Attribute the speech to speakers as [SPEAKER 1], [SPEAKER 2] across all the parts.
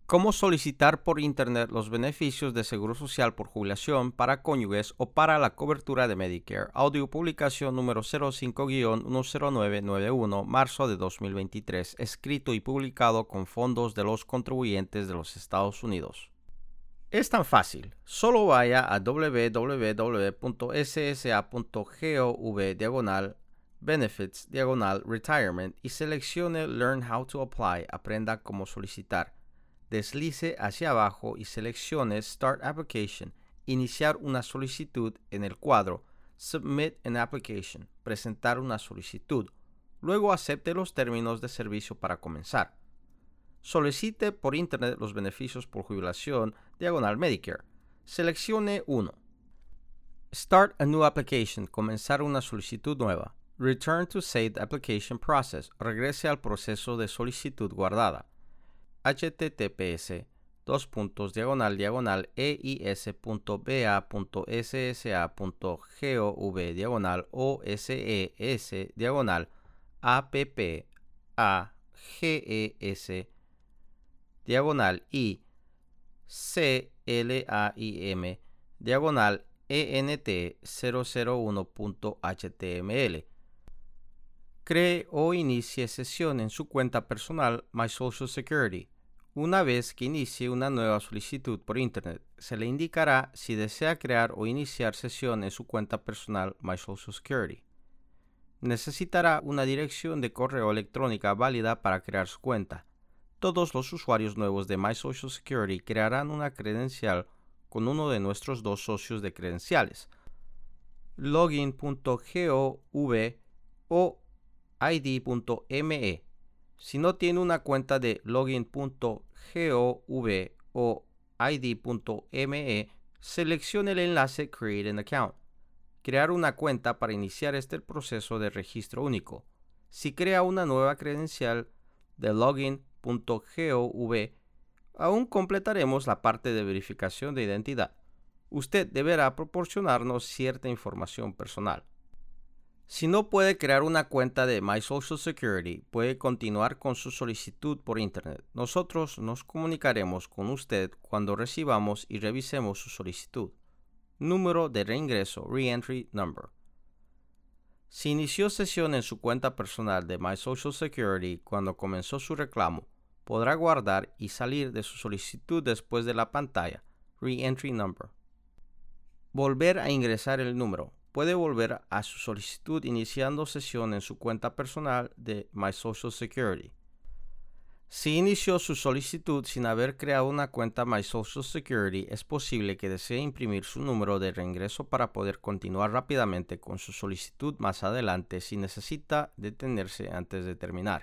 [SPEAKER 1] ¿Cómo solicitar por Internet los beneficios de Seguro Social por jubilación para cónyuges o para la cobertura de Medicare? Audio publicación número 05-10991, marzo de 2023, escrito y publicado con fondos de los contribuyentes de los Estados Unidos. Es tan fácil. Solo vaya a www.ssa.gov/benefits/retirement y seleccione Learn How to Apply, aprenda cómo solicitar. Deslice hacia abajo y seleccione Start Application, iniciar una solicitud en el cuadro Submit an Application, presentar una solicitud. Luego acepte los términos de servicio para comenzar. Solicite por Internet los beneficios por jubilación, Medicare. Seleccione 1. Start a new application, comenzar una solicitud nueva. Return to saved application process, regrese al proceso de solicitud guardada. https://www.ssa.gov/EAP/ent001.html. Cree o inicie sesión en su cuenta personal My Social Security. Una vez que inicie una nueva solicitud por Internet, se le indicará si desea crear o iniciar sesión en su cuenta personal My Social Security. Necesitará una dirección de correo electrónica válida para crear su cuenta. Todos los usuarios nuevos de My Social Security crearán una credencial con uno de nuestros dos socios de credenciales, login.gov o id.me. Si no tiene una cuenta de login.gov o id.me, seleccione el enlace Create an Account. Crear una cuenta para iniciar este proceso de registro único. Si crea una nueva credencial de login.gov, aún completaremos la parte de verificación de identidad. Usted deberá proporcionarnos cierta información personal. Si no puede crear una cuenta de My Social Security, puede continuar con su solicitud por Internet. Nosotros nos comunicaremos con usted cuando recibamos y revisemos su solicitud. Número de reingreso, Reentry Number. Si inició sesión en su cuenta personal de My Social Security cuando comenzó su reclamo, podrá guardar y salir de su solicitud después de la pantalla, Reentry Number. Volver a ingresar el número. Puede volver a su solicitud iniciando sesión en su cuenta personal de My Social Security. Si inició su solicitud sin haber creado una cuenta My Social Security, es posible que desee imprimir su número de reingreso para poder continuar rápidamente con su solicitud más adelante si necesita detenerse antes de terminar.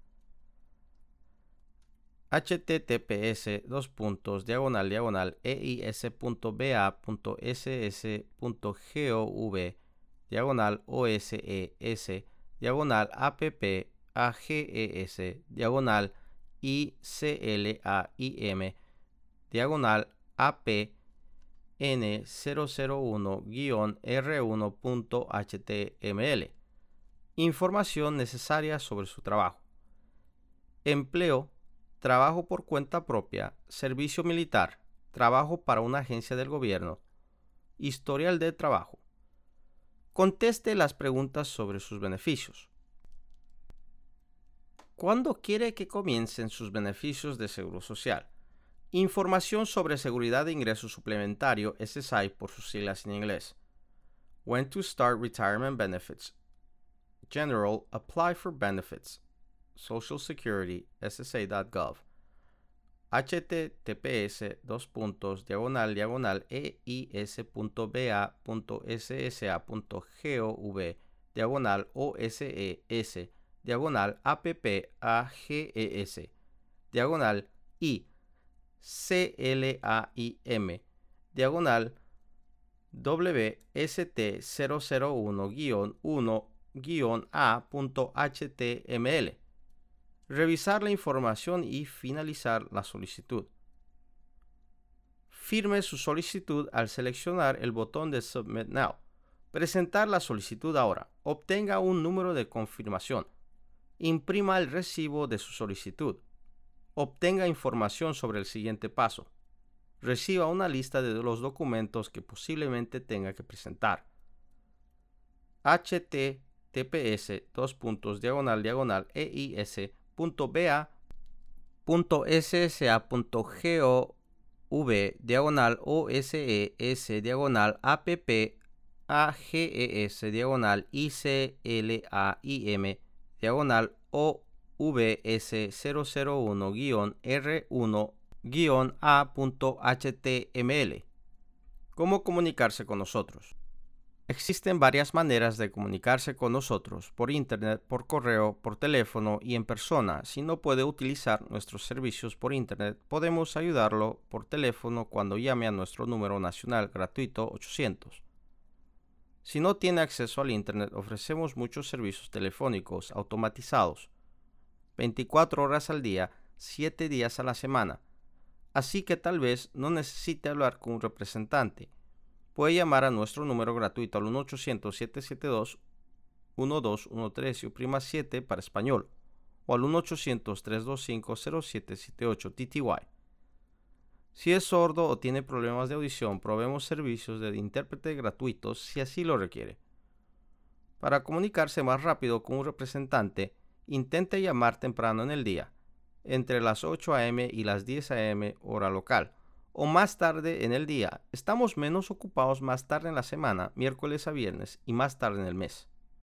[SPEAKER 1] https://app/ages.gov/APN001-R1.html. Información necesaria sobre su trabajo. Empleo, trabajo por cuenta propia, servicio militar, trabajo para una agencia del gobierno, historial de trabajo. Conteste las preguntas sobre sus beneficios. ¿Cuándo quiere que comiencen sus beneficios de Seguro Social? Información sobre seguridad de ingreso suplementario, SSI por sus siglas en inglés. When to start retirement benefits. General, apply for benefits. Social Security, ssa.gov. https://wst.gov/APP/WSE/WST/I/CLAIM/WST/1-A.html. Revisar la información y finalizar la solicitud. Firme su solicitud al seleccionar el botón de Submit Now. Presentar la solicitud ahora. Obtenga un número de confirmación. Imprima el recibo de su solicitud. Obtenga información sobre el siguiente paso. Reciba una lista de los documentos que posiblemente tenga que presentar. https://ovs.ages.gov/APP/AGES-OVS/APP/AGES-AIM/OVS001-A.HTML. ¿Cómo comunicarse con nosotros? Existen varias maneras de comunicarse con nosotros: por internet, por correo, por teléfono y en persona. Si no puede utilizar nuestros servicios por internet, podemos ayudarlo por teléfono cuando llame a nuestro número nacional gratuito 800. Si no tiene acceso al internet, ofrecemos muchos servicios telefónicos automatizados, 24 horas al día, 7 días a la semana. Así que tal vez no necesite hablar con un representante. Puede llamar a nuestro número gratuito al 1-800-772-1213 y oprima 7 para español, o al 1-800-325-0778 TTY. Si es sordo o tiene problemas de audición, proveemos servicios de intérprete gratuitos si así lo requiere. Para comunicarse más rápido con un representante, intente llamar temprano en el día, entre las 8 a.m. y las 10 a.m. hora local, o más tarde en el día. Estamos menos ocupados más tarde en la semana, miércoles a viernes, y más tarde en el mes.